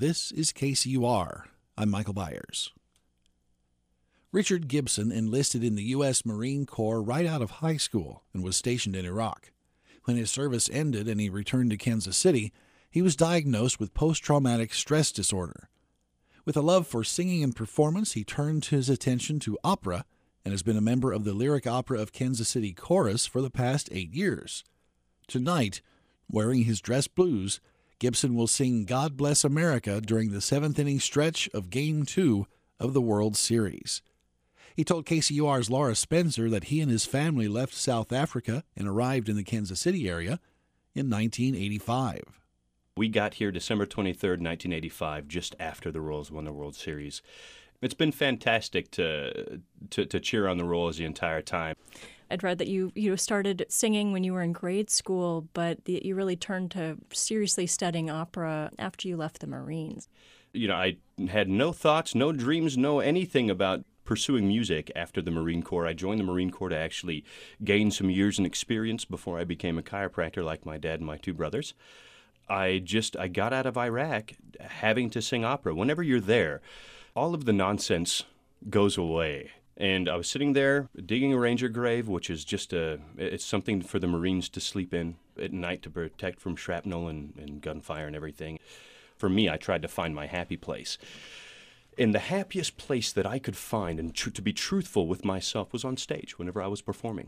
This is KCUR. I'm Michael Byers. Richard Gibson enlisted in the U.S. Marine Corps right out of high school and was stationed in Iraq. When his service ended and he returned to Kansas City, he was diagnosed with post-traumatic stress disorder. With a love for singing and performance, he turned his attention to opera and has been a member of the Lyric Opera of Kansas City Chorus for the past 8 years. Tonight, wearing his dress blues, Gibson will sing God Bless America during the seventh-inning stretch of Game 2 of the World Series. He told KCUR's Laura Spencer that he and his family left South Africa and arrived in the Kansas City area in 1985. We got here December 23rd, 1985, just after the Royals won the World Series. It's been fantastic to cheer on the Royals the entire time. I'd read that you started singing when you were in grade school, but you really turned to seriously studying opera after you left the Marines. I had no thoughts, no dreams, no anything about pursuing music after the Marine Corps. I joined the Marine Corps to actually gain some years and experience before I became a chiropractor like my dad and my two brothers. I got out of Iraq having to sing opera. Whenever you're there, all of the nonsense goes away. And I was sitting there digging a ranger grave, which is it's something for the Marines to sleep in at night to protect from shrapnel and gunfire and everything. For me, I tried to find my happy place. And the happiest place that I could find, and to be truthful with myself, was on stage whenever I was performing.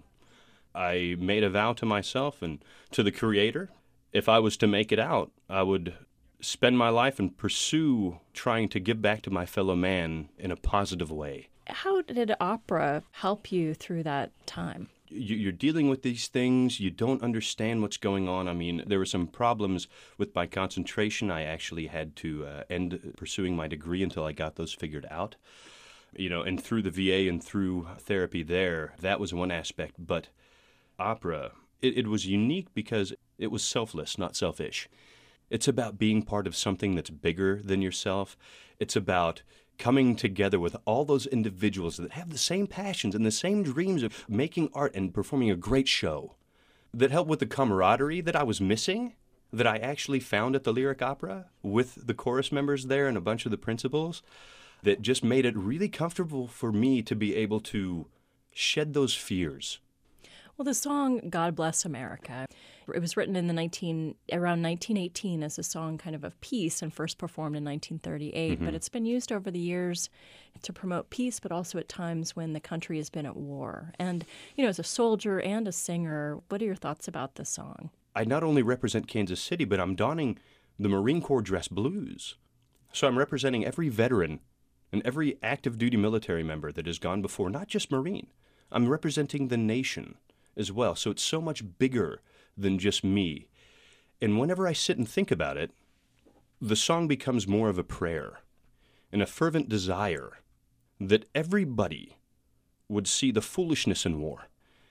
I made a vow to myself and to the Creator. If I was to make it out, I would spend my life and pursue trying to give back to my fellow man in a positive way. How did opera help you through that time? You're dealing with these things. You don't understand what's going on. I mean, there were some problems with my concentration. I actually had to end pursuing my degree until I got those figured out. And through the VA and through therapy there, that was one aspect. But opera, it was unique because it was selfless, not selfish. It's about being part of something that's bigger than yourself. It's about coming together with all those individuals that have the same passions and the same dreams of making art and performing a great show, that help with the camaraderie that I was missing, that I actually found at the Lyric Opera with the chorus members there and a bunch of the principals, that just made it really comfortable for me to be able to shed those fears. Well, the song God Bless America, it was written in around 1918 as a song kind of peace and first performed in 1938. But it's been used over the years to promote peace, but also at times when the country has been at war. And, as a soldier and a singer, what are your thoughts about this song? I not only represent Kansas City, but I'm donning the Marine Corps dress blues. So I'm representing every veteran and every active duty military member that has gone before, not just Marine. I'm representing the nation as well. So it's so much bigger than just me. And whenever I sit and think about it, the song becomes more of a prayer and a fervent desire that everybody would see the foolishness in war.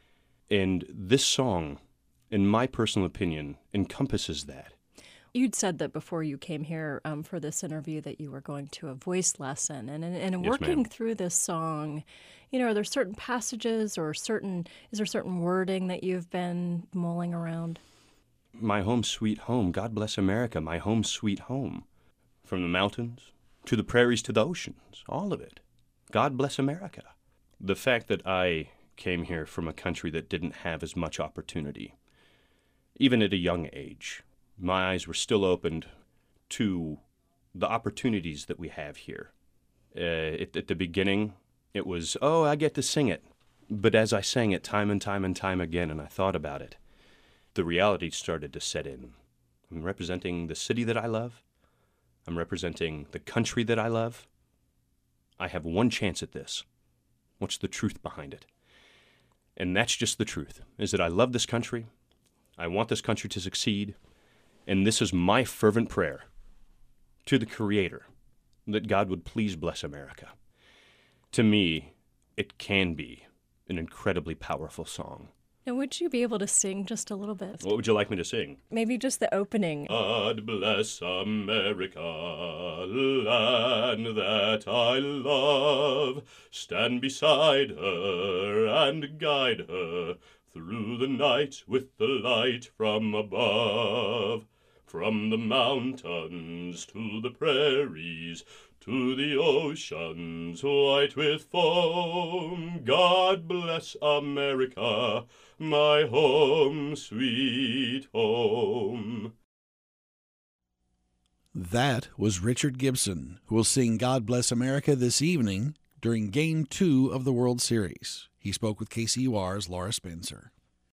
And this song, in my personal opinion, encompasses that. You'd said that before you came here for this interview that you were going to a voice lesson. And in Yes, working ma'am. through this song, are there certain passages or is there certain wording that you've been mulling around? My home sweet home, God bless America, my home sweet home. From the mountains to the prairies to the oceans, all of it. God bless America. The fact that I came here from a country that didn't have as much opportunity, even at a young age, my eyes were still opened to the opportunities that we have here. At the beginning, it was, I get to sing it. But as I sang it time and time and time again, and I thought about it, the reality started to set in. I'm representing the city that I love. I'm representing the country that I love. I have one chance at this. What's the truth behind it? And that's just the truth, is that I love this country. I want this country to succeed. And this is my fervent prayer to the Creator, that God would please bless America. To me, it can be an incredibly powerful song. Now, would you be able to sing just a little bit? What would you like me to sing? Maybe just the opening. God bless America, land that I love. Stand beside her and guide her through the night with the light from above. From the mountains to the prairies, to the oceans white with foam, God bless America, my home, sweet home. That was Richard Gibson, who will sing God Bless America this evening during Game 2 of the World Series. He spoke with KCUR's Laura Spencer.